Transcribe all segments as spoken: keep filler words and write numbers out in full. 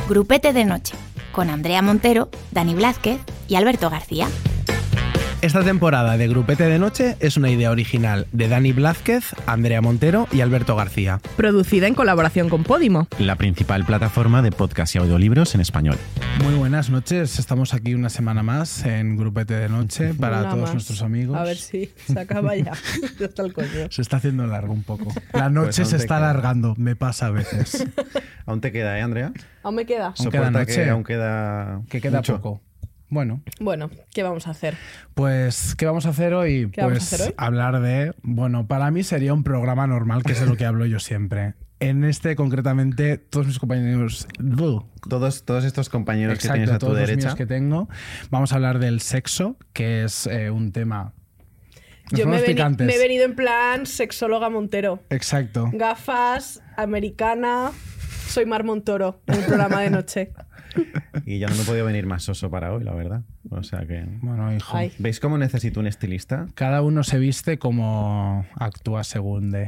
Grupete de Noche, con Andrea Montero, Dani Blázquez y Alberto García. Esta temporada de Grupete de Noche es una idea original de Dani Blázquez, Andrea Montero y Alberto García. Producida en colaboración con Podimo, la principal plataforma de podcast y audiolibros en español. Muy buenas noches, estamos aquí una semana más en Grupete de Noche para Una todos más. nuestros amigos. A ver si se acaba ya. Ya está el coño. Se está haciendo largo un poco. La noche Pues se aún te está queda. alargando, me pasa a veces. Aún te queda, ¿eh, Andrea? Aún me queda. Aún queda Soporta noche. que aún queda Que queda mucho. poco. Bueno, Bueno, ¿qué vamos a hacer? pues, ¿qué vamos a hacer hoy? ¿Qué pues vamos a hacer hoy? hablar de... Bueno, para mí sería un programa normal, que es de lo que hablo yo siempre. En este, concretamente, todos mis compañeros... Todos, todos estos compañeros Exacto, que tienes a tu todos los derecha. míos que tengo. Vamos a hablar del sexo, que es eh, un tema... Nos Yo me ponemos he, veni- picantes. me he venido en plan sexóloga Montero. Exacto. Gafas, americana. Soy Mar Montoro en el programa de noche. Y ya no me he podido venir más soso para hoy, la verdad. O sea que... Bueno, hijo. Ay. ¿Veis cómo necesito un estilista? Cada uno se viste como actúa según de...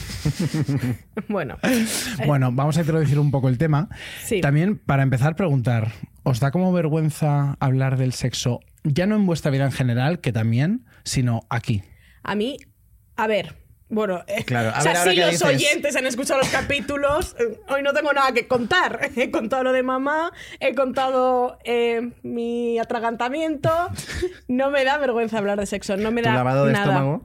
Bueno, Bueno, vamos a introducir un poco el tema. sí. También, para empezar, preguntar, ¿os da como vergüenza hablar del sexo, ya no en vuestra vida en general, que también, sino aquí? A mí, a ver... Bueno, eh, Claro, a o sea, ver, ahora si que los dices- oyentes han escuchado los capítulos, eh, hoy no tengo nada que contar. He contado lo de mamá, he contado eh, mi atragantamiento. No me da vergüenza hablar de sexo, no me ¿Tu da lavado de nada. estómago?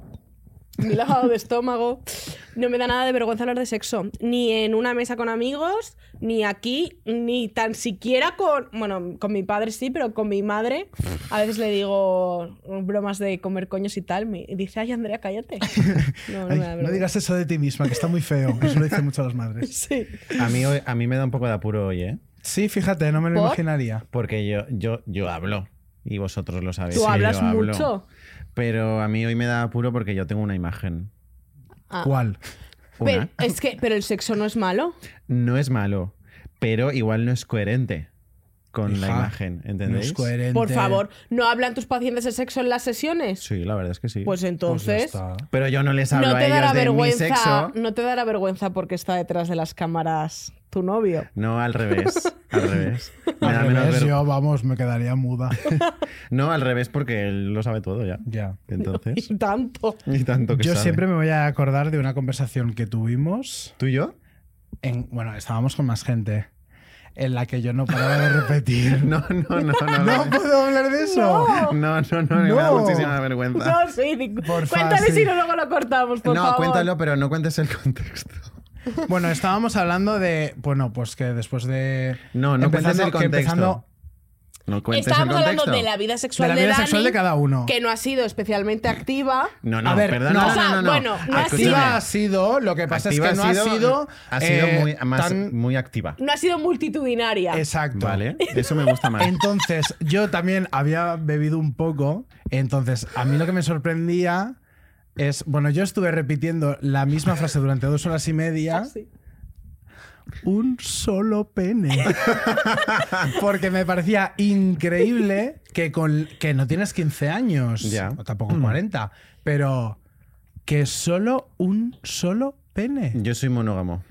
Mi lavado de estómago. No me da nada de vergüenza hablar de sexo. Ni en una mesa con amigos, ni aquí, ni tan siquiera con... Bueno, con mi padre sí, pero con mi madre a veces le digo bromas de comer coños y tal. Me dice, ay, Andrea, cállate. No, no Ay, me da no vergüenza. digas eso de ti misma, que está muy feo. Eso lo dicen mucho las madres. Sí. A mí, hoy- a mí me da un poco de apuro hoy, ¿eh? Sí, fíjate, no me lo ¿Por? imaginaría. Porque yo, yo, yo hablo. Y vosotros lo sabéis. Tú que hablas yo hablo. mucho. Pero a mí hoy me da apuro porque yo tengo una imagen. Ah. ¿Cuál? Pero, Una. es que, pero el sexo no es malo. No es malo, pero igual no es coherente con la Hija, imagen, No ¿entendéis? es coherente. Por favor, ¿no hablan tus pacientes de sexo en las sesiones? Sí, la verdad es que sí. Pues Pues ya entonces... está. Pero yo no les hablo no a te dará ellos de mi vergüenza, sexo. no te dará vergüenza porque está detrás de las cámaras tu novio. No, al revés. Al revés. Me Al da menos revés, ver- yo, vamos, me quedaría muda. No, al revés, porque él lo sabe todo ya. Ya. Entonces. Y tanto. Y tanto que Yo sabe. siempre me voy a acordar de una conversación que tuvimos. ¿Tú y yo? En, bueno, estábamos con más gente. En la que yo no paraba de repetir. No, no, no, no. No puedo hablar de eso. No. No, no, no, me da No. muchísima vergüenza. No, sí. di- Porfa, Cuéntale sí. si no luego lo cortamos, por no, favor. cuéntalo, pero no cuentes el contexto. Bueno, estábamos hablando de. Bueno, pues que después de. No, no cuentes el que contexto. empezando No cuentes Estábamos el hablando contexto. de la vida de sexual la de, vida Dani, sexual de cada uno. que no ha sido especialmente activa. No, no, A ver, perdón. no. No, O no, sea, no, no. bueno, no ha Escúchame. Activa ha sido, lo que pasa Activa es que no ha sido. Ha sido eh, muy, más, tan- muy activa. No ha sido multitudinaria. Exacto. Vale, eso me gusta más. Entonces, yo también había bebido un poco. Entonces, a mí lo que me sorprendía es. Bueno, yo estuve repitiendo la misma frase durante dos horas y media. Ah, sí. Un solo pene. Porque me parecía increíble que, con, que no tienes quince años, Ya. o tampoco cuarenta, pero que solo un solo pene. Yo soy monógamo.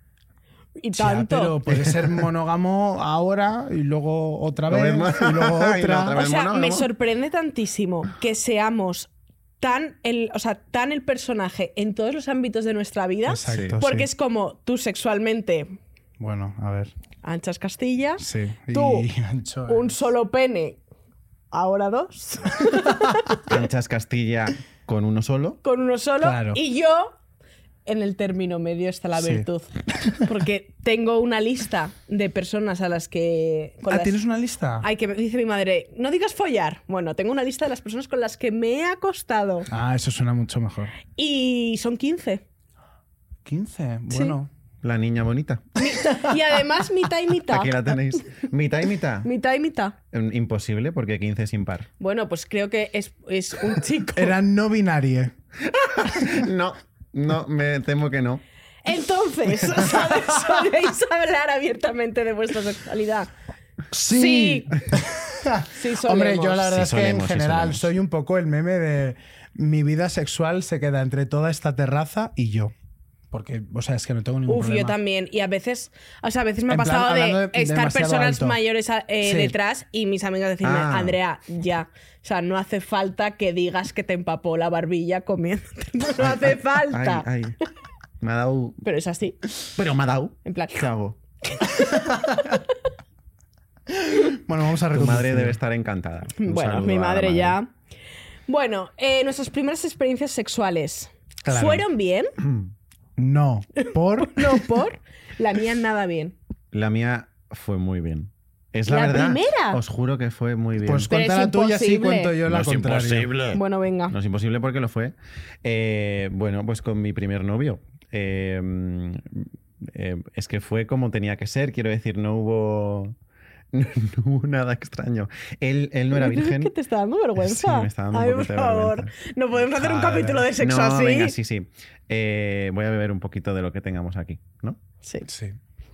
Y Ya, tanto. pero puede ser monógamo ahora y luego otra Lo vez mismo. y luego Y otra. otra O vez. sea, monógamo. me sorprende tantísimo que seamos tan el, o sea, tan el personaje en todos los ámbitos de nuestra vida. Exacto, Porque sí. es como tú sexualmente Bueno, a ver. anchas Castilla, Sí. Tú, Y ancho un es. solo pene, ahora dos, Canchas Castilla con uno solo. con uno solo, Claro. y yo en el término medio está la Sí. virtud. Porque tengo una lista de personas a las que... con Ah, las- ¿tienes una lista? Ay, que me dice mi madre, no digas follar. Bueno, tengo una lista de las personas con las que me he acostado. Ah, eso suena mucho mejor. Y son quince. quince, bueno. La niña bonita. Y además mitad y mitad. Aquí la tenéis. Mitad y mitad. Mitad y mitad. Mm, Imposible porque quince es impar. Bueno, pues creo que es, es un chico. Era no binario. No, no, me temo que no. Entonces, ¿sabes? ¿Soléis hablar abiertamente de vuestra sexualidad? Sí. Sí, solemos. Hombre, yo la verdad Sí es que solemos, en sí general solemos. soy un poco el meme de mi vida sexual se queda entre toda esta terraza y yo. porque, o sea, es que no tengo ningún Uf, problema. yo también. Y a veces, o sea, a veces me ha En plan, pasado de, hablando de estar demasiado personas alto. mayores eh, Sí. detrás y mis amigas decirme, Ah. Andrea, ya. O sea, no hace falta que digas que te empapó la barbilla comiendo. No hace falta. Ay, ay. Me ha dado. Pero es así. Pero me ha dado. En plan, ¿Qué hago? Bueno, vamos a Tu reconducir. madre debe estar encantada. Un bueno, saludo mi a la madre ya. Bueno, eh, nuestras primeras experiencias sexuales. Claro. ¿Fueron bien? No, por... No por. La mía nada bien. La mía fue muy bien. Es la, ¿La verdad. primera? Os juro que fue muy bien. Pues Pero cuenta es la tuya, sí imposible. cuento yo no la es contraria. imposible. Bueno, venga. No es imposible porque lo fue. Eh, bueno, pues con mi primer novio. Eh, eh, es que fue como tenía que ser. Quiero decir, no hubo. No, no hubo nada extraño. Él, él no era virgen. ¿Es que te está dando vergüenza? Sí, me está dando un Ay, poquito por de favor. vergüenza. No podemos hacer un Joder. capítulo de sexo no, así. venga, sí, sí. Eh, voy a beber un poquito de lo que tengamos aquí, ¿no? Sí. Sí.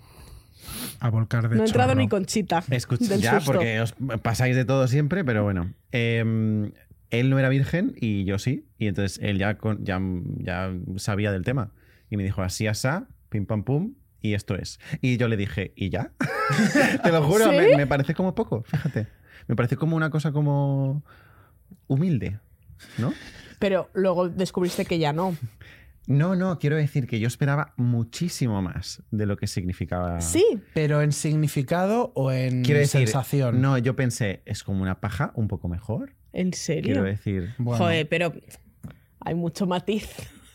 A volcar de No he entrado chorro. ni Conchita. Escucha, del ya, susto. porque os pasáis de todo siempre, pero bueno. Eh, él no era virgen y yo sí. Y entonces él ya, con- ya, ya sabía del tema. Y me dijo así, asá, pim pam pum, y esto es. Y yo le dije, ¿y ya? Te lo juro, ¿Sí? me, me parece como poco, fíjate. Me parece como una cosa como humilde, ¿no? Pero luego descubriste que ya no. No, no, quiero decir que yo esperaba muchísimo más de lo que significaba. Sí. ¿Pero en significado o en Quiero decir, sensación? no, yo pensé, es como una paja un poco mejor. ¿En serio? Quiero decir, Bueno, Joder, pero hay mucho matiz.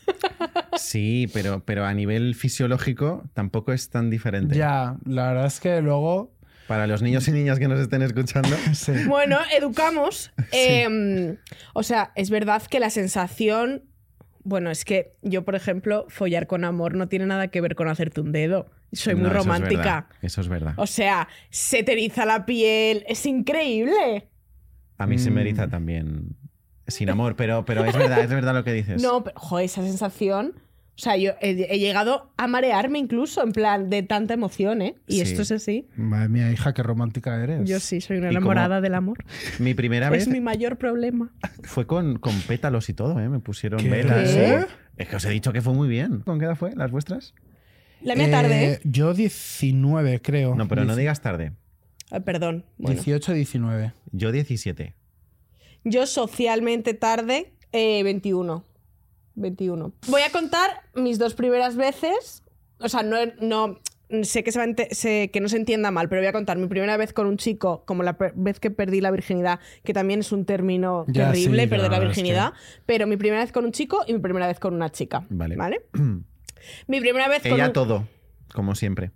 sí, pero, pero a nivel fisiológico tampoco es tan diferente. ya, la verdad es que luego... Para los niños y niñas que nos estén escuchando, Sí. Bueno, educamos. Eh, o sea, es verdad que la sensación... Bueno, es que yo, por ejemplo, follar con amor no tiene nada que ver con hacerte un dedo. Soy muy No, eso es romántica. verdad, Eso es verdad. O sea, se te eriza la piel. Es increíble. A mí se me Mm. eriza también sin amor, pero, pero es verdad, es verdad lo que dices. No, pero, joder, esa sensación... O sea, yo he, he llegado a marearme incluso, en plan, de tanta emoción, ¿eh? Y Sí. esto es así. Madre mía, hija, qué romántica eres. Yo sí, soy una ¿Y enamorada cómo? del amor. Mi primera Es vez mi mayor problema. fue con, con pétalos y todo, ¿eh? Me pusieron ¿Qué? velas. ¿Qué? Es que os he dicho que fue muy bien. ¿Con qué edad fue? ¿Las vuestras? La mía tarde, ¿eh? Yo diecinueve, creo. No, pero no Dieci- digas tarde. Ah, perdón. Bueno. dieciocho, diecinueve. Yo diecisiete. Yo socialmente tarde, eh, veintiuno. veintiuno. Voy a contar mis dos primeras veces. O sea, no, no sé, que se va a ente- sé que no se entienda mal, pero voy a contar mi primera vez con un chico, como la per- vez que perdí la virginidad, que también es un término Ya, terrible, sí, perder la la verdad es virginidad. Pero mi primera vez con un chico y mi primera vez con una chica. Vale. ¿Vale? Mi primera vez con Ella un... todo, como siempre.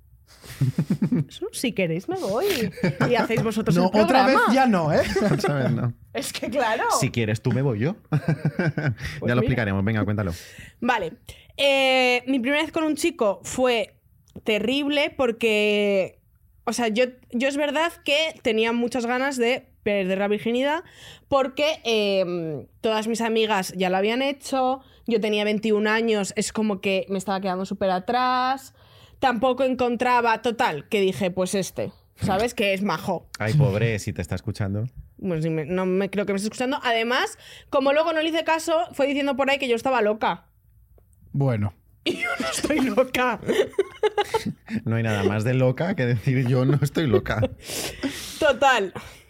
Eso, si queréis me voy. Y hacéis vosotros No, el programa. otra vez ya no, ¿eh? Otra vez no. Es que claro. Si quieres tú me voy yo. ya lo mira. explicaremos. Venga, cuéntalo. Vale. Eh, mi primera vez con un chico fue terrible porque... O sea, yo, yo es verdad que tenía muchas ganas de perder la virginidad porque eh, todas mis amigas ya lo habían hecho, yo tenía veintiún años, es como que me estaba quedando súper atrás, tampoco encontraba... Total, que dije, pues este, ¿sabes? Que es majo. Ay, pobre, si te está escuchando. Pues sí, me- no me creo que me esté escuchando. Además, como luego no le hice caso, fue diciendo por ahí que yo estaba loca. Bueno. Y yo no estoy loca. No hay nada más de loca que decir yo no estoy loca. Total.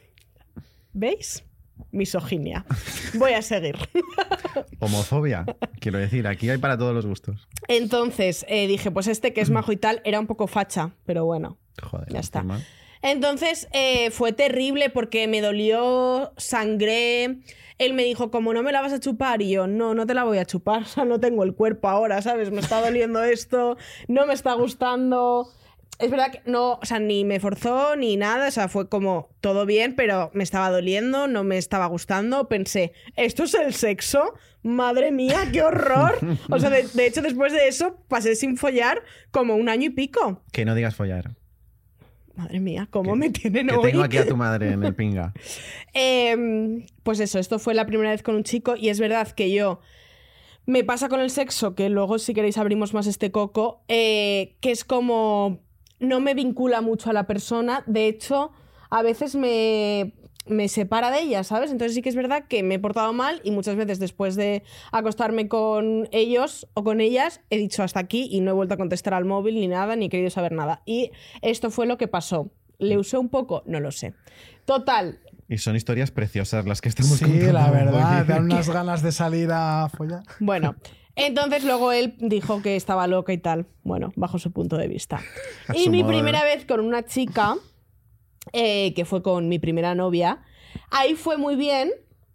¿Veis? Misoginia. Voy a seguir. Homofobia. Quiero decir, aquí hay para todos los gustos. Entonces eh, dije, pues este que es majo y tal, era un poco facha, pero bueno. Joder, Ya está. encima. Entonces eh, fue terrible porque me dolió, sangré. Él me dijo, como no me la vas a chupar, y yo, no, no te la voy a chupar, o sea, no tengo el cuerpo ahora, ¿sabes? Me está doliendo esto, no me está gustando. Es verdad que no, o sea, ni me forzó ni nada, o sea, fue como todo bien, pero me estaba doliendo, no me estaba gustando. Pensé, ¿esto es el sexo? Madre mía, qué horror. O sea, de, de hecho, después de eso pasé sin follar como un año y pico. Que no digas follar. Madre mía, ¿cómo Que- me tienen Que hoy? tengo aquí a tu madre en el pinga. Eh, pues eso, esto fue la primera vez con un chico y es verdad que yo me pasa con el sexo, que luego si queréis abrimos más este coco, eh, que es como no me vincula mucho a la persona, de hecho a veces me, me separa de ella, ¿sabes? Entonces sí que es verdad que me he portado mal y muchas veces después de acostarme con ellos o con ellas he dicho hasta aquí y no he vuelto a contestar al móvil ni nada, ni he querido saber nada. Y esto fue lo que pasó. ¿Le usé un poco? No lo sé. Total. Y son historias preciosas las que estamos Sí, contando. la verdad, hoy. dan unas ganas de salir a follar. Bueno, entonces luego él dijo que estaba loca y tal. Bueno, bajo su punto de vista. A Y su mi modo, primera ¿eh? vez con una chica, eh, que fue con mi primera novia, ahí fue muy bien.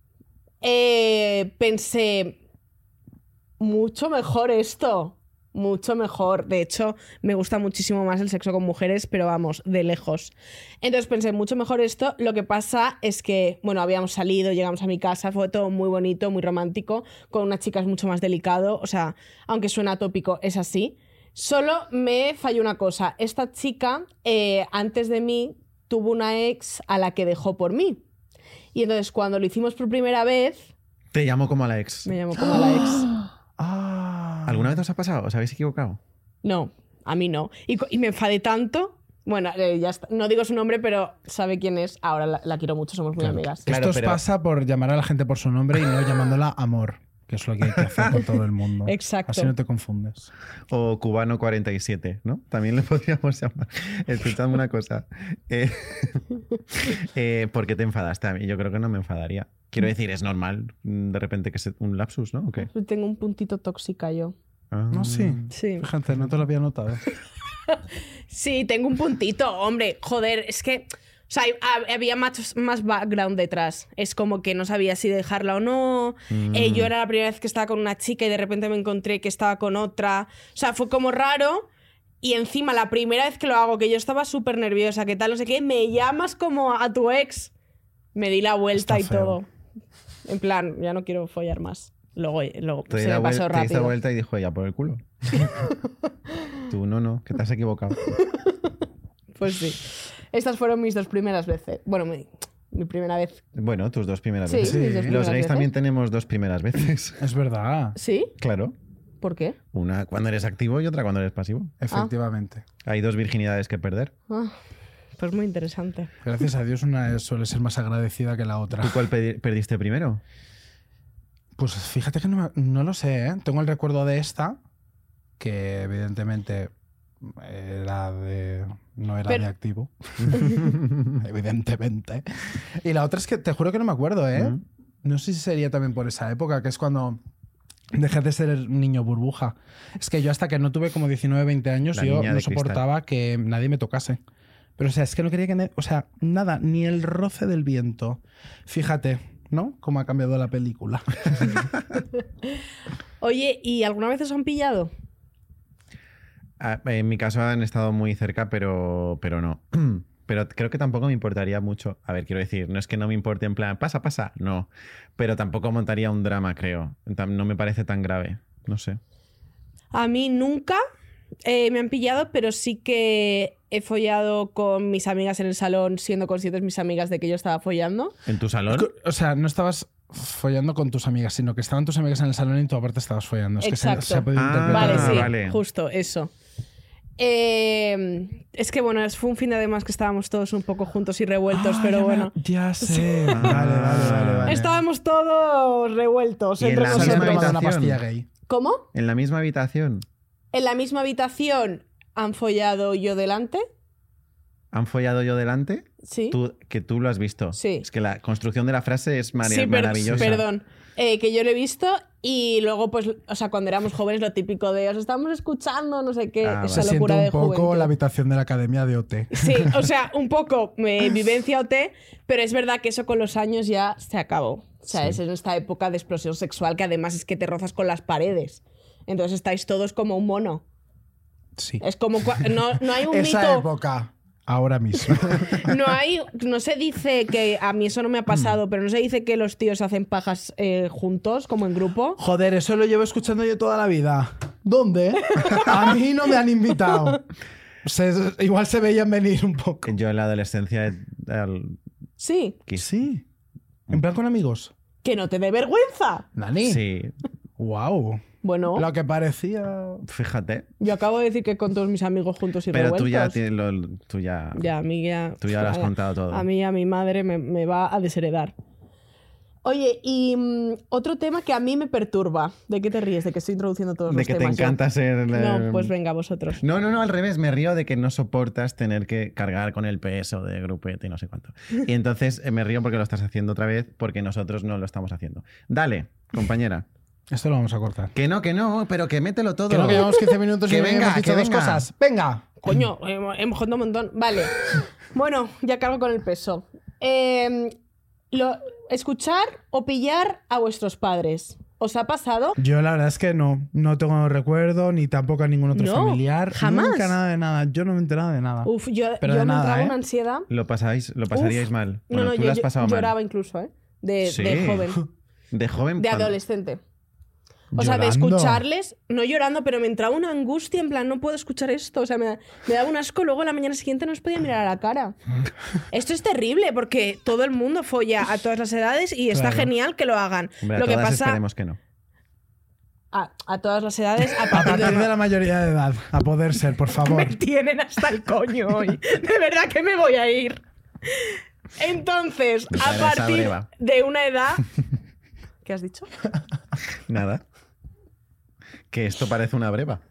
Eh, pensé, mucho mejor esto. Mucho mejor. De hecho, me gusta muchísimo más el sexo con mujeres, pero vamos, de lejos. Entonces pensé, mucho mejor esto. Lo que pasa es que, bueno, habíamos salido, llegamos a mi casa, fue todo muy bonito, muy romántico. Con una chica es mucho más delicado. O sea, aunque suena tópico, es así. Solo me falló una cosa. Esta chica, eh, antes de mí, tuvo una ex a la que dejó por mí. Y entonces, cuando lo hicimos por primera vez, Te llamo como a la ex. me llamó como a la ex. Ah. ¿Alguna vez os ha pasado? ¿Os habéis equivocado? No, a mí no. Y, co- y me enfadé tanto. Bueno, eh, ya está. No digo su nombre, pero sabe quién es. Ahora la, la quiero mucho, somos muy Claro. amigas. Claro, Esto os pero- pasa por llamar a la gente por su nombre y no llamándola amor, que es lo que hay que hacer con todo el mundo. Exacto. Así no te confundes. O Cubano cuarenta y siete, ¿no? También le podríamos llamar. Escuchadme una cosa. Eh, eh, ¿Por qué te enfadaste? A mí yo creo que no me enfadaría. Quiero decir, es normal mm, de repente que sea un lapsus, ¿no? ¿O qué? Tengo un puntito tóxica yo. Ah. No, sí. Sí. Fíjate, no te lo había notado. Sí, tengo un puntito, hombre. Joder, es que... O sea, hay- hab- había más, más background detrás. Es como que no sabía si dejarla o no. Mm. Eh, yo era la primera vez que estaba con una chica y de repente me encontré que estaba con otra. O sea, fue como raro. Y encima, la primera vez que lo hago, que yo estaba súper nerviosa, que tal, no sé qué, me llamas como a tu ex. Me di la vuelta Está y feo. todo. En plan, ya no quiero follar más. Luego, luego Te, di se la me pasó vuel- te hizo rápido. vuelta y dijo ella por el culo. Tú no, no, que te has equivocado. Pues sí. Estas fueron mis dos primeras veces. Bueno, mi, mi primera vez. Bueno, tus dos primeras Sí, veces. mis dos Los primeras Los gays veces. también tenemos dos primeras veces. Es verdad, ¿Sí? Claro. ¿Por qué? Una cuando eres activo y otra cuando eres pasivo. efectivamente. Hay dos virginidades que perder. Ah, pues muy interesante. Gracias a Dios una suele ser más agradecida que la otra. ¿Tú cuál pedi- perdiste primero? Pues fíjate que no, me- no lo sé, ¿eh? Tengo el recuerdo de esta, que evidentemente era de... no era Pero- de activo. Evidentemente. Y la otra es que te juro que no me acuerdo, ¿eh? Mm. No sé si sería también por esa época, que es cuando dejé de ser el niño burbuja. Es que yo hasta que no tuve como diecinueve, veinte años, La yo niña no de cristal. soportaba que nadie me tocase. Pero o sea, es que no quería que... ne- O sea, nada, ni el roce del viento. Fíjate, ¿no? Cómo ha cambiado la película. Oye, ¿y alguna vez os han pillado? Ah, en mi caso han estado muy cerca, pero, pero no. Pero creo que tampoco me importaría mucho. A ver, quiero decir, no es que no me importe en plan, pasa, pasa, no. Pero tampoco montaría un drama, creo. Tam- No me parece tan grave. No sé. A mí nunca eh, me han pillado, pero sí que he follado con mis amigas en el salón, siendo conscientes mis amigas de que yo estaba follando. ¿En tu salón? O sea, no estabas follando con tus amigas, sino que estaban tus amigas en el salón y tú aparte estabas follando. Es que se, Exacto. se ha podido Ah, interpretar. Vale, sí, vale. justo eso. Eh, es que bueno, fue un fin de además que estábamos todos un poco juntos y revueltos, Ah, pero ya me- bueno. Ya sé. Vale, vale, vale, vale. Estábamos todos revueltos Y en entre la Se misma han nosotros. tomado una habitación. pastilla gay. ¿Cómo? ¿En la misma habitación? En la misma habitación han follado yo delante. ¿Han follado yo delante? Sí. Tú, que tú lo has visto. Sí. Es que la construcción de la frase es mari- Sí, per- maravillosa. perdón. Eh, que yo lo he visto y luego, pues, o sea, cuando éramos jóvenes, lo típico de os estamos escuchando, no sé qué, Ah, esa Se siente locura un de poco juventud. la habitación de la academia de O T. Sí, o sea, un poco eh, vivencia O T, pero es verdad que eso con los años ya se acabó. O sea, Sí. es en esta época de explosión sexual que además es que te rozas con las paredes. Entonces estáis todos como un mono. Sí. Es como... cua- No, no hay un Esa mito... época. Ahora mismo. No hay, no se dice que a mí eso no me ha pasado, pero no se dice que los tíos hacen pajas eh, juntos, como en grupo. Joder, eso lo llevo escuchando yo toda la vida. ¿Dónde? A mí no me han invitado. Se- igual se veían venir un poco. Yo en la adolescencia... eh, al- Sí, quis- Sí. En plan con amigos. que no te dé vergüenza. Nani. Sí. Wow. Bueno, Lo que parecía... Fíjate. yo acabo de decir que con todos mis amigos juntos y Pero revueltos. tú ya, tienes lo- tú ya, Ya, a mí ya... tú ya lo has a- contado todo. A mí y a mi madre me, me va a desheredar. Oye, y mm, otro tema que a mí me perturba. ¿De qué te ríes? De que estoy introduciendo todos de los que te temas yo. encanta ser... eh, No, pues venga, vosotros. No, no, no, al revés. Me río de que no soportas tener que cargar con el peso de grupete y no sé cuánto. Y entonces eh, me río porque lo estás haciendo otra vez porque nosotros no lo estamos haciendo. Dale, compañera. Esto lo vamos a cortar. Que no, que no, pero que mételo todo. Que no, que llevamos quince minutos Que y venga, hemos dicho que dos venga. cosas. ¡Venga! Coño, hemos hemos jodido un montón. Vale. Bueno, ya cargo con el peso. Eh, lo, escuchar o pillar a vuestros padres. ¿Os ha pasado? Yo la verdad es que no. No tengo recuerdo, ni tampoco a ningún otro No, familiar. jamás. Nunca nada de nada. Yo no me he enterado de nada. Uf, yo, Pero yo de me nada, entraba ¿eh? una ansiedad. Lo, pasáis, lo pasaríais Uf. mal. No, Bueno, no, tú yo, lo has yo pasado mal. lloraba incluso, ¿eh? De, Sí. de joven. De joven. De ¿cuándo? adolescente. O sea, de Llorando. escucharles, no llorando, pero me entraba una angustia, en plan, no puedo escuchar esto. O sea, me, me daba un asco, luego a la mañana siguiente no os podía mirar a la cara. Esto es terrible, porque todo el mundo folla a todas las edades y está Claro. genial que lo hagan. Hombre, a lo que todas pasa esperemos que no. a, a todas las edades, a A partir, partir de... de la mayoría de edad, a poder ser, por favor. Me tienen hasta el coño hoy. De verdad que me voy a ir. Entonces, Me a traerá esa partir breva. de una edad... ¿Qué has dicho? Nada. Que esto parece una breva.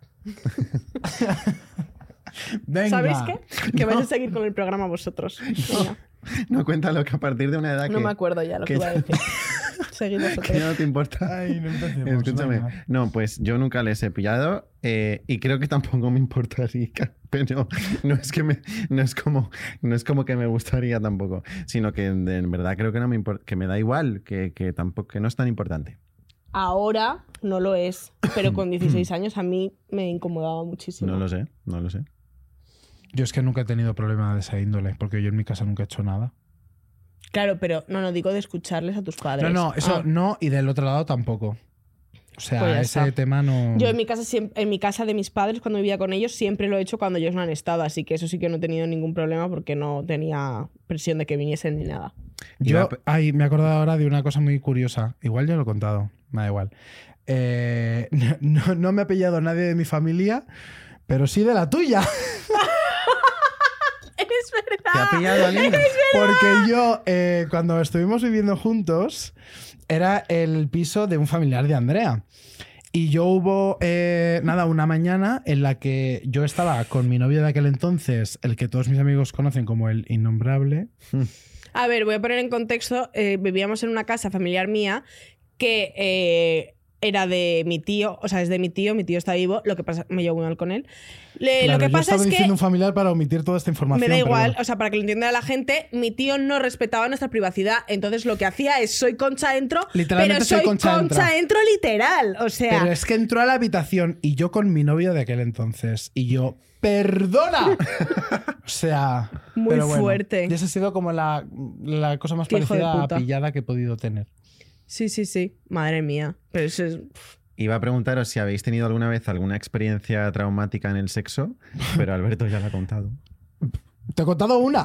Venga. ¿Sabéis qué? Que vais a seguir con el programa vosotros. Venga. No, cuéntalo que a partir de una edad No que... me acuerdo ya lo que que- iba a decir. Seguid que vosotros. no te importa. Ay, no empecemos. Escúchame. venga. No, pues yo nunca les he pillado eh, y creo que tampoco me importaría. Pero no es que me, no es como, no es como que me gustaría tampoco, sino que en, en verdad creo que no me impor- que me da igual, que, que tampoco que no es tan importante. Ahora no lo es, pero con dieciséis años a mí me incomodaba muchísimo. No lo sé, no lo sé. Yo es que nunca he tenido problema de esa índole, porque yo en mi casa nunca he hecho nada. Claro, pero no, no digo de escucharles a tus padres. No, no, eso Ah. no, y del otro lado tampoco. O sea, Pues ya ese está. tema no... Yo en mi casa siem- en mi casa de mis padres, cuando vivía con ellos, siempre lo he hecho cuando ellos no han estado, así que eso sí que no he tenido ningún problema porque no tenía presión de que viniesen ni nada. Yo, Iba a- ay, me he acordado ahora de una cosa muy curiosa. Igual ya lo he contado, me da igual. Eh, no, no me ha pillado nadie de mi familia, pero sí de la tuya. ¡Es verdad! ¿Te ha pillado alguien? Porque yo, eh, cuando estuvimos viviendo juntos, era el piso de un familiar de Andrea. Y yo hubo, eh, nada, una mañana en la que yo estaba con mi novio de aquel entonces, el que todos mis amigos conocen como el innombrable. A ver, voy a poner en contexto. eh, vivíamos en una casa familiar mía que eh, era de mi tío, o sea, es de mi tío, mi tío está vivo, lo que pasa, me llevo muy mal con él. Le- Claro, lo que yo pasa estaba es que diciendo un familiar para omitir toda esta información. me da pero igual, bueno. o sea, para que lo entienda la gente, mi tío no respetaba nuestra privacidad, entonces lo que hacía es soy Concha entro, Literalmente pero soy soy Concha entra. entro literal, o sea, Pero es que entró a la habitación y yo con mi novio de aquel entonces. Y yo, ¡perdona! O sea. Muy pero bueno, fuerte. Y esa ha sido como la, la cosa más Qué hijo de parecida a puta. pillada que he podido tener. sí, sí, sí, madre mía, pero eso es... Iba a preguntaros si habéis tenido alguna vez alguna experiencia traumática en el sexo, pero Alberto ya la ha contado. Te he contado una.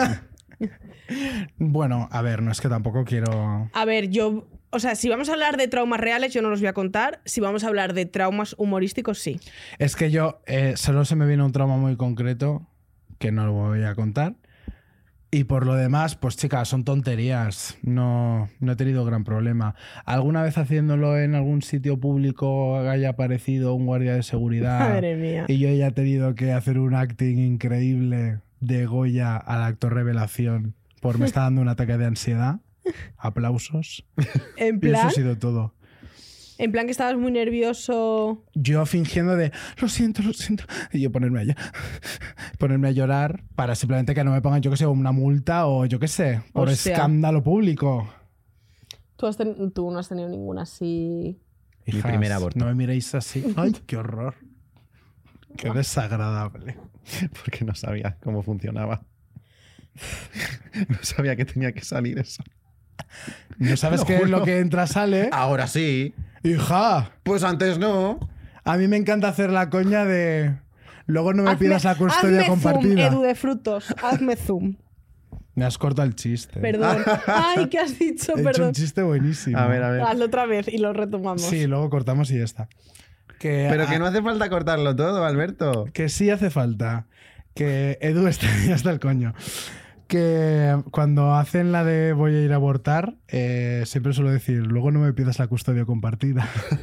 Bueno, a ver, no es que tampoco quiero. A ver, yo... O sea, si vamos a hablar de traumas reales, yo no los voy a contar. Si vamos a hablar de traumas humorísticos, sí. Es que yo eh, solo se me viene un trauma muy concreto que no lo voy a contar. Y por lo demás, pues chicas, son tonterías. No, no he tenido gran problema. ¿Alguna vez haciéndolo en algún sitio público haya aparecido un guardia de seguridad Madre mía. y yo haya tenido que hacer un acting increíble de Goya al actor revelación por me está dando un ataque de ansiedad? Aplausos. En Y eso plan, ha sido todo. en plan que estabas muy nervioso. Yo fingiendo de, lo siento, lo siento. Y yo ponerme a, ll- ponerme a llorar para simplemente que no me pongan, yo qué sé, una multa o yo qué sé, por Hostia. escándalo público. Tú, has ten- tú no has tenido ninguna así. Mi primer aborto. No me miréis así. Ay, qué horror. Qué desagradable. Porque no sabía cómo funcionaba. No sabía que tenía que salir eso. ¿No sabes Lo qué es juro. lo que entra, sale? Ahora sí. Hija, Pues antes no. a mí me encanta hacer la coña de... Luego no me Hazme- pidas la custodia hazme compartida. Zoom, Edu de frutos, hazme zoom. Me has cortado el chiste. Perdón. Ay, ¿qué has dicho? He hecho Perdón. un chiste buenísimo. A ver, a ver. Hazlo otra vez y lo retomamos. Sí, luego cortamos y ya está. Que, Pero que a- no hace falta cortarlo todo, Alberto. que sí hace falta. Que Edu está ya hasta el coño. Que cuando hacen la de voy a ir a abortar, eh, siempre suelo decir, luego no me pidas la custodia compartida.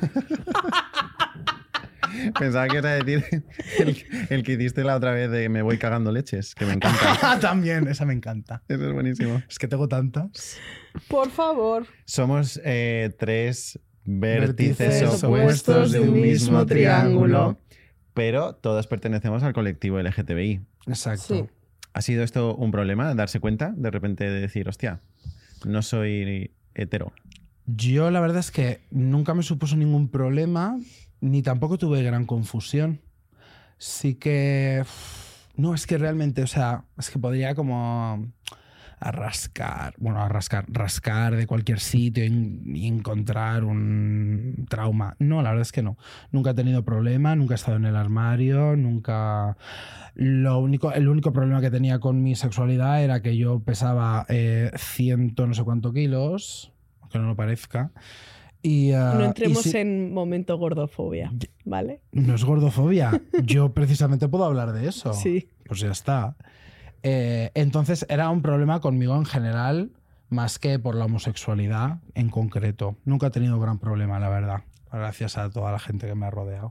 Pensaba que era decir el, el que hiciste la otra vez de me voy cagando leches, que me encanta. También, esa me encanta. Eso es buenísimo. Es que tengo tantas. Por favor. Somos eh, tres vértices Vértices opuestos de un mismo triángulo, triángulo. pero todos pertenecemos al colectivo L G T B I. Exacto. Sí. ¿Ha sido esto un problema, darse cuenta de repente de decir, hostia, no soy hetero? Yo la verdad es que nunca me supuso ningún problema, ni tampoco tuve gran confusión. Sí que... No, es que realmente, o sea, es que podría como a rascar, bueno, a rascar, rascar de cualquier sitio y encontrar un trauma. No, la verdad es que no. Nunca he tenido problema, nunca he estado en el armario, nunca... Lo único, el único problema que tenía con mi sexualidad era que yo pesaba eh, ciento no sé cuánto kilos, aunque no lo parezca. Y, uh, No y entremos si- en momento gordofobia, ¿vale? No es gordofobia. Yo precisamente puedo hablar de eso. Sí. Pues ya está. Eh, entonces era un problema conmigo en general, más que por la homosexualidad en concreto. Nunca he tenido gran problema, la verdad. Gracias a toda la gente que me ha rodeado.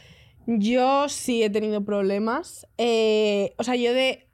Yo sí he tenido problemas. Eh, o sea, yo de,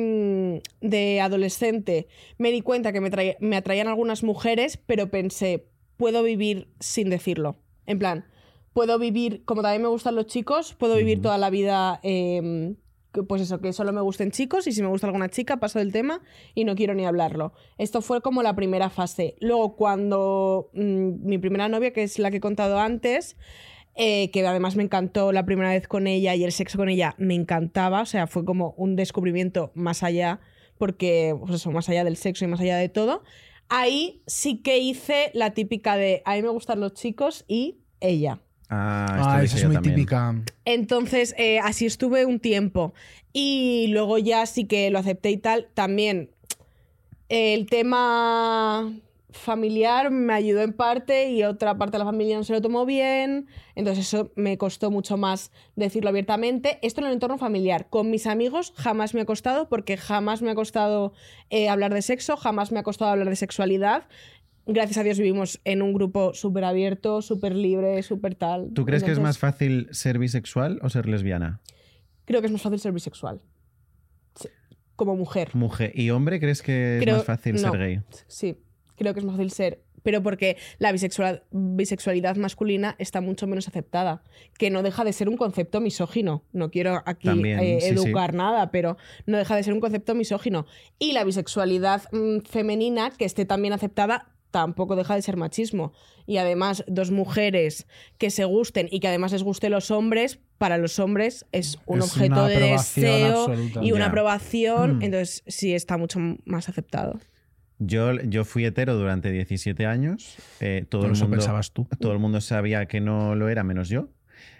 mm, de adolescente me di cuenta que me, traía- me atraían algunas mujeres, pero pensé, puedo vivir sin decirlo. En plan, puedo vivir, como también me gustan los chicos, puedo vivir toda la vida, eh, que, pues eso, que solo me gusten chicos y si me gusta alguna chica paso del tema y no quiero ni hablarlo. Esto fue como la primera fase. Luego, cuando mm, mi primera novia, que es la que he contado antes, eh, que además me encantó la primera vez con ella y el sexo con ella me encantaba, o sea, fue como un descubrimiento más allá, porque, pues eso, más allá del sexo y más allá de todo. Ahí sí que hice la típica de a mí me gustan los chicos y ella. Ah, esto Ah, lo esa hice es yo muy también. típica. Entonces, eh, así estuve un tiempo. Y luego ya sí que lo acepté y tal. También eh, el tema familiar me ayudó en parte y otra parte de la familia no se lo tomó bien. Entonces eso me costó mucho más decirlo abiertamente. Esto en el entorno familiar. Con mis amigos jamás me ha costado porque jamás me ha costado eh, hablar de sexo, jamás me ha costado hablar de sexualidad. Gracias a Dios vivimos en un grupo súper abierto, súper libre, súper tal. ¿Tú crees que es más Entonces, fácil ser bisexual o ser lesbiana? Creo que es más fácil ser bisexual. Sí, como mujer. Mujer y hombre, ¿crees que es Creo- más fácil no. ser gay? Sí, creo que es más fácil ser. Pero porque la bisexual- bisexualidad masculina está mucho menos aceptada. Que no deja de ser un concepto misógino. No quiero aquí También, eh, sí, educar nada, pero no deja de ser un concepto misógino. Y la bisexualidad mm, femenina, que esté también aceptada, tampoco deja de ser machismo. Y además, dos mujeres que se gusten y que además les guste los hombres, para los hombres es un Es objeto una de aprobación deseo absoluta. y una Ya. aprobación. Mm. Entonces, sí está mucho más aceptado. Yo, yo fui hetero durante diecisiete años. eh, todo, Por el eso mundo, pensabas tú. todo el mundo sabía que no lo era, menos yo.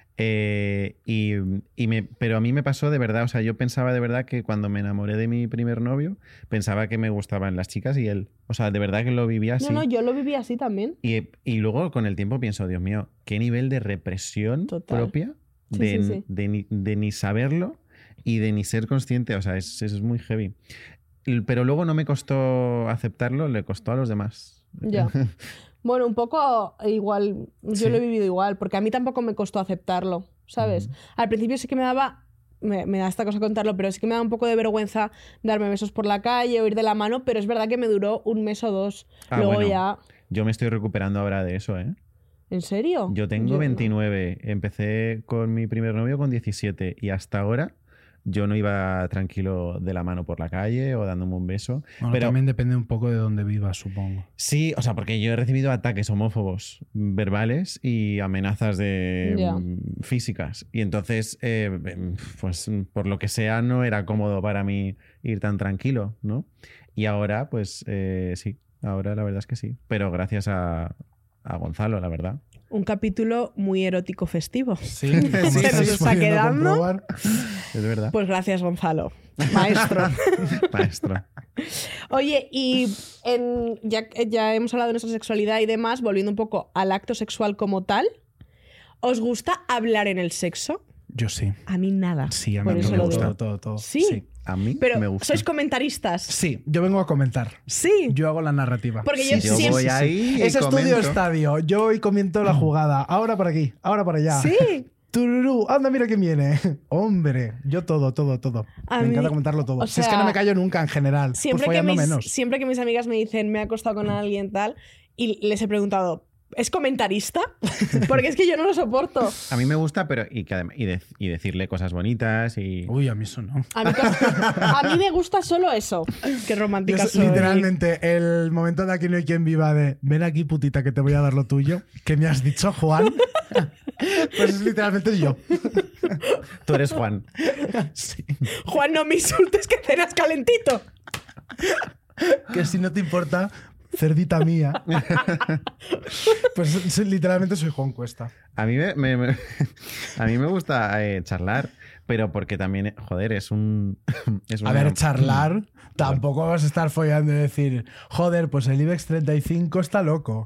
Eh, y, y me, pero a mí me pasó de verdad, o sea, yo pensaba de verdad que cuando me enamoré de mi primer novio, pensaba que me gustaban las chicas y él. O sea, de verdad que lo vivía así. No, no, yo lo viví así también. Y, y luego con el tiempo pienso, Dios mío, qué nivel de represión Total. propia Sí, de, sí, sí. de ni, de ni saberlo y de ni ser consciente. O sea, es, es muy heavy. Y- Pero luego no me costó aceptarlo, le costó a los demás. Ya. Bueno, un poco igual, yo Sí. lo he vivido igual, porque a mí tampoco me costó aceptarlo, ¿sabes? Al principio sí que me daba, me, me da esta cosa contarlo, pero sí que me da un poco de vergüenza darme besos por la calle o ir de la mano, pero es verdad que me duró un mes o dos. Ah, Luego bueno. ya... Yo me estoy recuperando ahora de eso, ¿eh? ¿En serio? Yo tengo no. veintinueve, empecé con mi primer novio con diecisiete y hasta ahora yo no iba tranquilo de la mano por la calle o dándome un beso. Bueno, pero también depende un poco de dónde vivas, supongo. sí, o sea, porque yo he recibido ataques homófobos verbales y amenazas de Ya. mm, físicas. Y entonces, eh, pues por lo que sea, no era cómodo para mí ir tan tranquilo, ¿no? Y ahora, pues eh, sí, ahora la verdad es que sí. Pero gracias a, a Gonzalo, la verdad. Un capítulo muy erótico festivo. Sí, Se nos está quedando. Es verdad. Pues gracias, Gonzalo. Maestro. Maestro. Oye, y en, ya, ya hemos hablado de nuestra sexualidad y demás, volviendo un poco al acto sexual como tal, ¿os gusta hablar en el sexo? Yo sí. A mí nada. Sí, a mí por me eso lo gusta digo. todo, todo. ¿Sí? A mí Pero me gusta. ¿sois comentaristas? Sí, yo vengo a comentar. Sí. Yo hago la narrativa. Porque Sí, yo sí, Yo sí, siempre- voy sí, sí. ahí y Es estudio comento. estadio. Yo hoy comento la jugada. Ahora por aquí, ahora por allá. Sí. Tururú, anda, mira quién viene. Hombre, yo todo, todo, todo. A me mí- encanta comentarlo todo. o Si es que sea, no me callo nunca en general. Siempre, pues que follando mis, menos. siempre que mis amigas me dicen me he acostado con alguien tal y les he preguntado, ¿es comentarista? Porque es que yo no lo soporto. A mí me gusta, pero y, que adem- y, de- y decirle cosas bonitas y... Uy, a mí eso no. A mí, a mí me gusta solo eso. Qué Yo romántica es soy. literalmente el momento de Aquí no hay quien viva de ven aquí putita que te voy a dar lo tuyo. ¿Qué me has dicho, Juan? Pues es literalmente yo. Tú eres Juan. Sí. Juan, no me insultes que cenas calentito. Que si no te importa, cerdita mía. Pues sí, literalmente soy Juan Cuesta. A mí me, me- me- a mí me gusta eh, charlar, pero porque también, eh, joder, es un... Es A una- ver, charlar, tampoco vas a estar follando y decir, joder, pues el IBEX treinta y cinco está loco.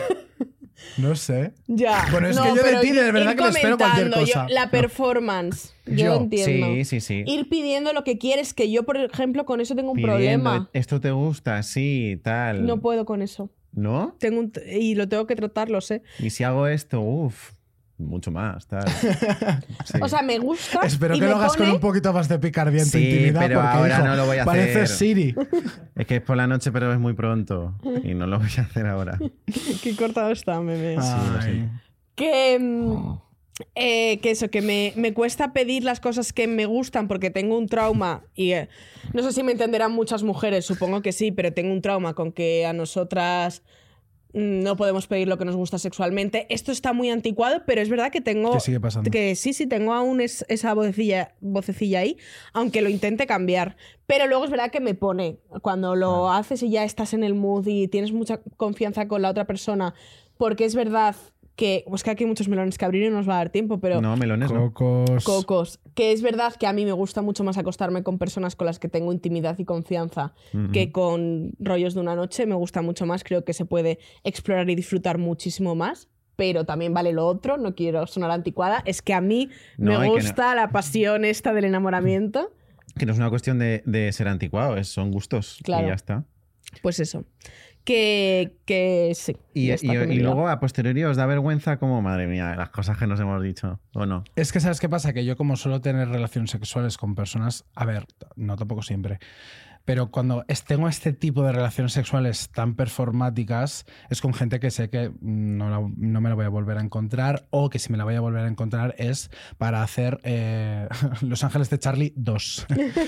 No sé. Ya. Bueno, es No, que yo de pero ti de ir- verdad ir que me espero cualquier comentando, yo- cosa. la performance. Yo, Yo, entiendo. Sí, sí, sí. Ir pidiendo lo que quieres, que yo, por ejemplo, con eso tengo un Pidiendo, problema. esto te gusta, sí, tal. No puedo con eso. ¿No? Tengo un t- y lo tengo que tratar, lo sé. Y si hago esto, uff, mucho más, tal. Sí. O sea, me gusta. Espero y que me lo hagas pone- con un poquito más de picardía en tu Sí, intimidad. pero porque, ahora hijo, no lo voy a pareces hacer. Siri. Es que es por la noche, pero es muy pronto. Y no lo voy a hacer ahora. Qué cortado está, meme. lo Ay. siento. Que, mm, eh, que eso, que me, me cuesta pedir las cosas que me gustan porque tengo un trauma y eh, no sé si me entenderán muchas mujeres, supongo que sí, pero tengo un trauma con que a nosotras mm, no podemos pedir lo que nos gusta sexualmente. Esto está muy anticuado, pero es verdad que tengo... ¿Qué sigue pasando? Que sí, sí, tengo aún es- esa vocecilla, vocecilla ahí, aunque lo intente cambiar. Pero luego es verdad que me pone, cuando lo haces y ya estás en el mood y tienes mucha confianza con la otra persona, porque es verdad que, pues que aquí hay muchos melones que abrir y no nos va a dar tiempo, pero No, melones no. Cocos. cocos, que es verdad que a mí me gusta mucho más acostarme con personas con las que tengo intimidad y confianza Ujú. que con rollos de una noche, me gusta mucho más, creo que se puede explorar y disfrutar muchísimo más. Pero también vale lo otro, no quiero sonar anticuada, es que a mí No, me y que no- gusta la pasión esta del enamoramiento. Que no es una cuestión de, de ser anticuado, es, son gustos. Claro. Y ya está. Pues eso. Que, que sí. Y, ya está, y- que me y he liado. luego a posteriori os da vergüenza como, madre mía, las cosas que nos hemos dicho, ¿o no? Es que, ¿sabes qué pasa? Que yo, como suelo tener relaciones sexuales con personas, a ver, no tampoco siempre, pero cuando es- tengo este tipo de relaciones sexuales tan performáticas, es con gente que sé que no, la- no me la voy a volver a encontrar, o que si me la voy a volver a encontrar es para hacer eh, Los Ángeles de Charlie dos.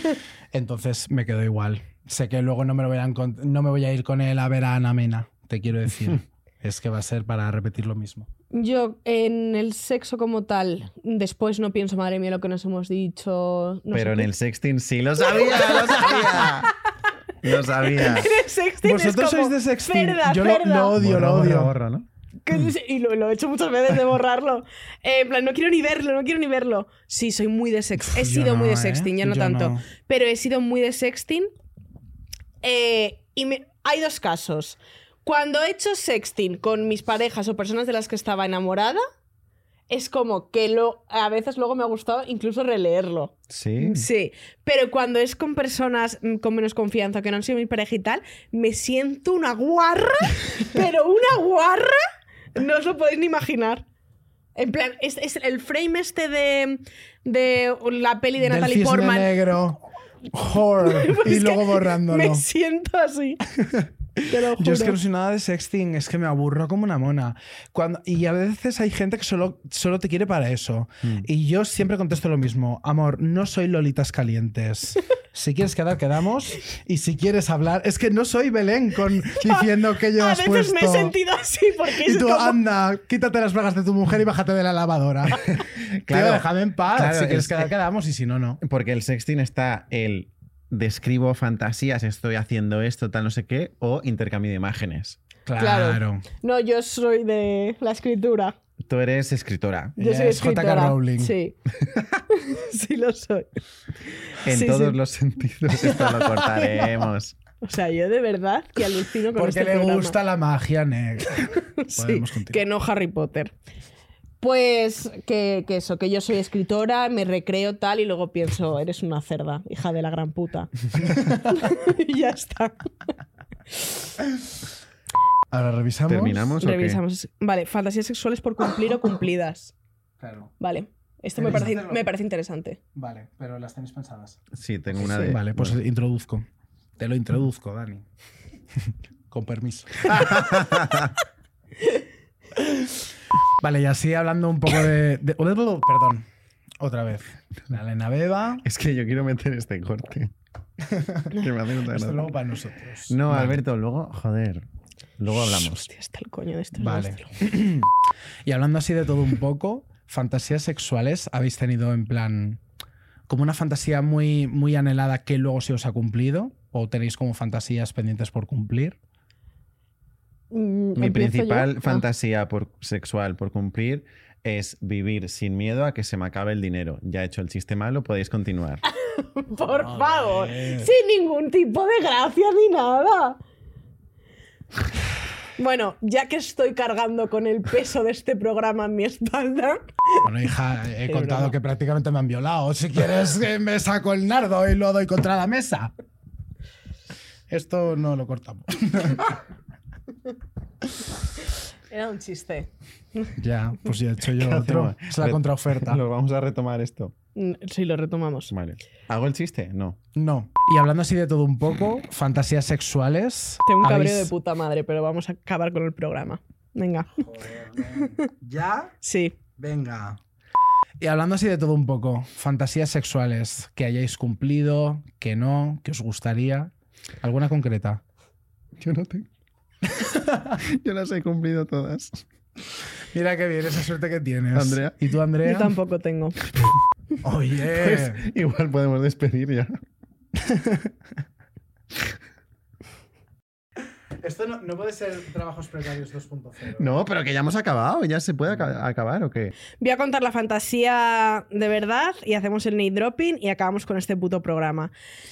Entonces me quedo igual. Sé que luego no me, lo voy a encont- no me voy a ir con él a ver a Ana Mena, te quiero decir. Es que va a ser para repetir lo mismo. Yo en el sexo como tal, después no pienso, madre mía, lo que nos hemos dicho. no Pero sé en qué. el sexting sí, lo sabía, lo sabía. Lo sabía. En el sexting es ¿Vosotros como, sois de sexting? "Ferda, Yo lo, Ferda". lo odio, Borra, lo borra, odio. borra, ¿no? Que dice- Y lo, lo he hecho muchas veces de borrarlo. Eh, en plan, no quiero ni verlo, no quiero ni verlo. Sí, soy muy de sexting. He Yo sido no, muy de ¿eh? sexting, ya no Yo tanto. no. Pero he sido muy de sexting. Eh, y me- hay dos casos. Cuando he hecho sexting con mis parejas o personas de las que estaba enamorada, es como que lo, a veces luego me ha gustado incluso releerlo. Sí. Sí, pero cuando es con personas mm, con menos confianza, que no han sido mi pareja y tal, me siento una guarra, pero una guarra, no os lo podéis ni imaginar. En plan, es, es el frame este de, de la peli de Del Natalie cisne Portman. negro. Horror. Pues y es luego que borrándolo. Me siento así. Te lo Yo es que juro. no soy nada de sexting, es que me aburro como una mona. Cuando, y a veces hay gente que solo, solo te quiere para eso. Mm. Y yo siempre contesto lo mismo. Amor, no soy lolitas calientes. Si quieres quedar, quedamos. Y si quieres hablar... Es que no soy Belén con, diciendo que A llevas veces puesto. me he sentido así porque Y es tú, como... anda, quítate las bragas de tu mujer y bájate de la lavadora. Claro, Claro, déjame en paz. claro, si quieres es quedar, que- quedamos. Y si no, no. Porque el sexting está el describo fantasías, estoy haciendo esto, tal, no sé qué, o intercambio de imágenes. Claro. Claro. No, yo soy de la escritura. Tú eres escritora. Yo soy Es J K escritora. Rowling. Sí. Sí lo soy. En Sí, todos sí. los sentidos esto lo cortaremos. O sea, yo de verdad que alucino con Porque este le programa. gusta la magia negra. Sí, Podemos continuar. que no Harry Potter. Pues que, que eso, que yo soy escritora, me recreo tal y luego pienso, eres una cerda, hija de la gran puta. Y ya está. Ahora revisamos. ¿Terminamos o qué? Revisamos. Vale, fantasías sexuales por cumplir o cumplidas. Claro. Vale. Esto me ¿Queréis parece, hacerlo? me parece interesante. Vale, pero las tenéis pensadas. Sí, tengo una de... Vale, pues introduzco. Te lo introduzco, Dani. Con permiso. Vale, y así hablando un poco de, de- Perdón, otra vez. La Elena Beba. Es que yo quiero meter este corte. Que me hace mucha Esto gracia. luego para nosotros. No, Vale. Alberto, luego, joder. Luego hablamos. Hostia, está el coño de esto. es Vale. nuestro. Y hablando así de todo un poco, fantasías sexuales habéis tenido en plan como una fantasía muy, muy anhelada que luego se os ha cumplido, o tenéis como fantasías pendientes por cumplir. Mm, Mi ¿empiezo principal yo? Ah. fantasía por, sexual por cumplir es vivir sin miedo a que se me acabe el dinero. Ya he hecho el chiste malo, podéis continuar. Por favor. ver. Sin ningún tipo de gracia ni nada. Bueno, ya que estoy cargando con el peso de este programa en mi espalda, Bueno, hija, he Es contado broma. que prácticamente me han violado. Si quieres, que me saco el nardo y lo doy contra la mesa. Esto no lo cortamos. era un chiste. Ya, pues ya he hecho yo ¿Qué otro. hacemos? Es la Re- contraoferta. Lo vamos a retomar esto. Mm, Sí, lo retomamos. Vale. ¿Hago el chiste? No. No. Y hablando así de todo un poco, fantasías sexuales. Tengo un cabreo ¿habéis- de puta madre, pero vamos a acabar con el programa. Venga. ¿Ya? Sí. Venga. Y hablando así de todo un poco, fantasías sexuales que hayáis cumplido, que no, que os gustaría. ¿Alguna concreta? Yo no tengo. Yo las he cumplido todas. Mira qué bien, esa suerte que tienes. Andrea. ¿Y tú, Andrea? Yo tampoco tengo. Oye. Pues igual podemos despedir ya. Esto no, no puede ser trabajos precarios dos punto cero. No, pero que ya hemos acabado. ¿Ya se puede aca- acabar o qué? Voy a contar la fantasía de verdad y hacemos el name dropping y acabamos con este puto programa.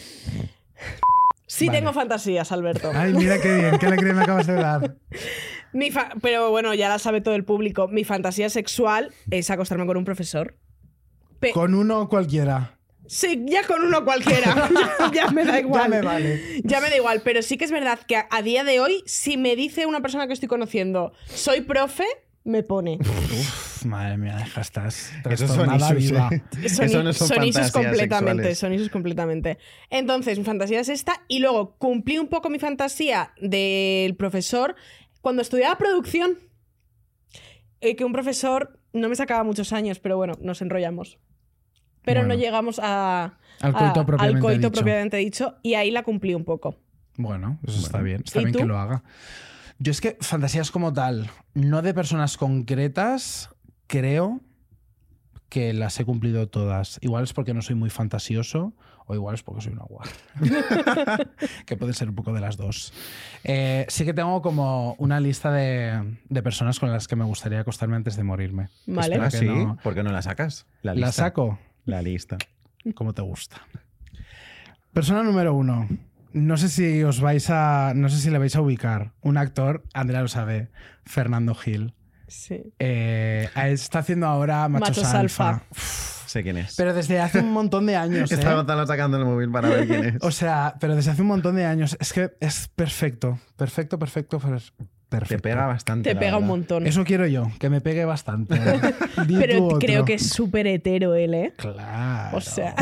Sí Vale. tengo fantasías, Alberto. Ay, mira qué bien, qué alegría me acabas de dar. Mi fa- Pero bueno, ya la sabe todo el público. Mi fantasía sexual es acostarme con un profesor. Pe- Con uno cualquiera. Sí, ya con uno cualquiera. ya, ya me da igual. Ya me vale. Ya me da igual, pero sí que es verdad que a, a día de hoy, si me dice una persona que estoy conociendo, soy profe, me pone. Uf, madre mía, deja, estás Esos son trastornada isus, viva. ¿eh? Son, Eso no son son isus fantasías completamente, sexuales. son isus completamente. Entonces, mi fantasía es esta. Y luego cumplí un poco mi fantasía del profesor cuando estudiaba producción. Eh, que un profesor no me sacaba muchos años, pero bueno, nos enrollamos. Pero Bueno. no llegamos a, Al coito a- propiamente al coito dicho. propiamente dicho. Y ahí la cumplí un poco. Bueno, eso está Bueno. bien. Está ¿Y bien tú? que lo haga. Yo es que fantasías como tal, no de personas concretas, creo que las he cumplido todas. Igual es porque no soy muy fantasioso o igual es porque soy una guarra. Que puede ser un poco de las dos. Eh, sí que tengo como una lista de, de personas con las que me gustaría acostarme antes de morirme. Vale. Espero ¿Ah, que sí? no- ¿Por qué no la sacas? La ¿La lista. saco? La lista. Como te gusta. Persona número uno. No sé si os vais a. No sé si le vais a ubicar. Un actor, Andrea lo sabe, Fernando Gil. Sí. Eh, está haciendo ahora Machos, Machos Alfa. Alfa. Sé quién es. Pero desde hace un montón de años. ¿eh? Está Gonzalo sacando el móvil para ver quién es. O sea, pero desde hace un montón de años. Es que es perfecto. Perfecto, perfecto. per- Perfecto. Te pega bastante. Te la pega un verdad. montón. Eso quiero yo, que me pegue bastante. Di tú Pero otro. creo que es súper hetero él, ¿eh? Claro. O sea.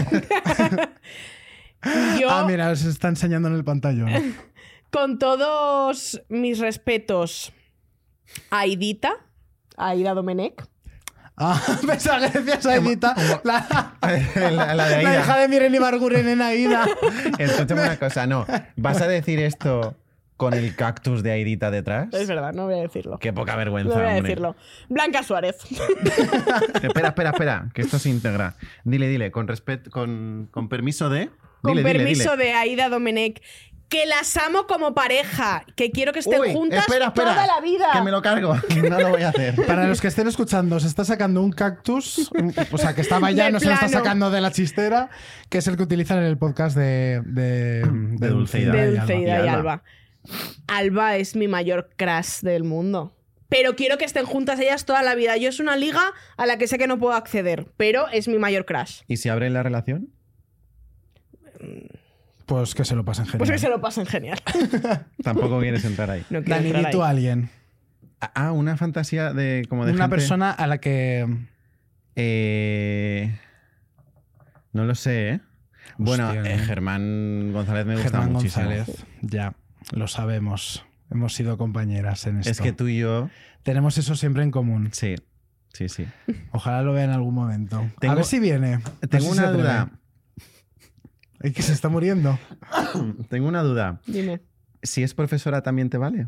Yo, Ah, mira, os está enseñando en el pantallón. con todos mis respetos a Aidita, a Aida Domenech. Ah, pensaba que decías a Edita, la, la, la de la Aida. hija de Miren Ibarguren en Aida. Escúchame una cosa, no. ¿Vas a decir esto con el cactus de Aidita detrás? Es verdad, no voy a decirlo. Qué poca No vergüenza, voy a hombre. decirlo. Blanca Suárez. Espera, espera, espera, que esto se integra. Dile, dile, con respeto, con, con permiso de. Con Dile, dile, permiso dile. de Aida Domenech. que las amo como pareja, que quiero que estén Uy, juntas espera, espera, toda la vida. Que me lo cargo. No lo voy a hacer. Para los que estén escuchando, se está sacando un cactus, o sea, que estaba ya, De no se lo está plano. sacando de la chistera, que es el que utilizan en el podcast de, de, de Dulceida. De y Alba. Dulceida Y y Alba. Alba. Alba es mi mayor crush del mundo. Pero quiero que estén juntas ellas toda la vida. Yo es una liga a la que sé que no puedo acceder, pero es mi mayor crush. ¿Y si abren la relación? Pues que se lo pasen genial. Pues que se lo pasen genial. Tampoco quieres entrar ahí. No quiero Dani, entrar di tú a ahí. alguien. Ah, una fantasía de como de Una gente- persona a la que... Eh, no lo sé, ¿eh? Bueno, Hostia, eh, ¿eh? Germán González me gusta Germán muchísimo. González. Ya, lo sabemos. Hemos sido compañeras en esto. Es que tú y yo, Tenemos eso siempre en común. sí, sí, sí. Ojalá lo vea en algún momento. Tengo- a ver si viene. A ver Tengo si se una atreve. duda. Es que se está muriendo. Tengo una duda. Dime, Si es profesora, ¿también te vale?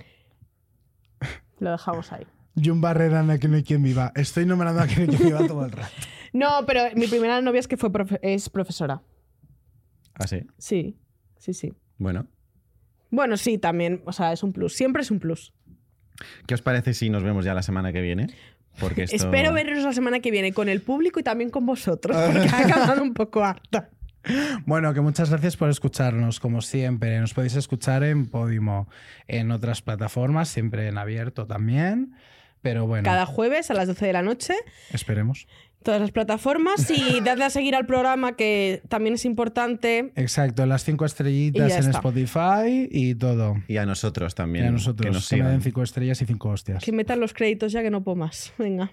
lo dejamos ahí. Jun Barrera en Aquí no hay quien viva. Estoy nombrando a Aquí no hay quien viva todo el rato. No, pero mi primera novia es que fue profe- es profesora. ¿Ah, sí? Sí, sí, sí. Bueno. Bueno, sí, también. O sea, es un plus. Siempre es un plus. ¿Qué os parece si nos vemos ya la semana que viene? Porque esto... Espero veros la semana que viene con el público y también con vosotros, porque ha acabado un poco harta. Bueno, que muchas gracias por escucharnos, como siempre. Nos podéis escuchar en Podimo, en otras plataformas, siempre en abierto también. Pero bueno, Cada jueves a las doce de la noche, esperemos. todas las plataformas. Y dadle a seguir al programa, que también es importante. Exacto, las cinco Y estrellitas ya en está. Spotify y todo. Y a nosotros también. Y a nosotros, que nos que me den sigan. cinco estrellas y cinco hostias. Que metan los créditos ya, que no puedo más. Venga.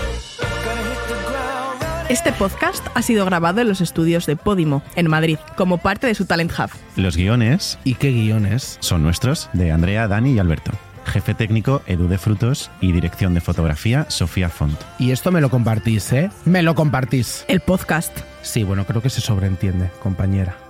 Este podcast ha sido grabado en los estudios de Podimo, en Madrid, como parte de su Talent Hub. Los guiones ¿Y qué guiones? son nuestros, de Andrea, Dani y Alberto. Jefe técnico, Edu de Frutos, y dirección de fotografía, Sofía Font. Y esto me lo compartís, ¿eh? Me lo compartís. El podcast. Sí, bueno, creo que se sobreentiende, compañera.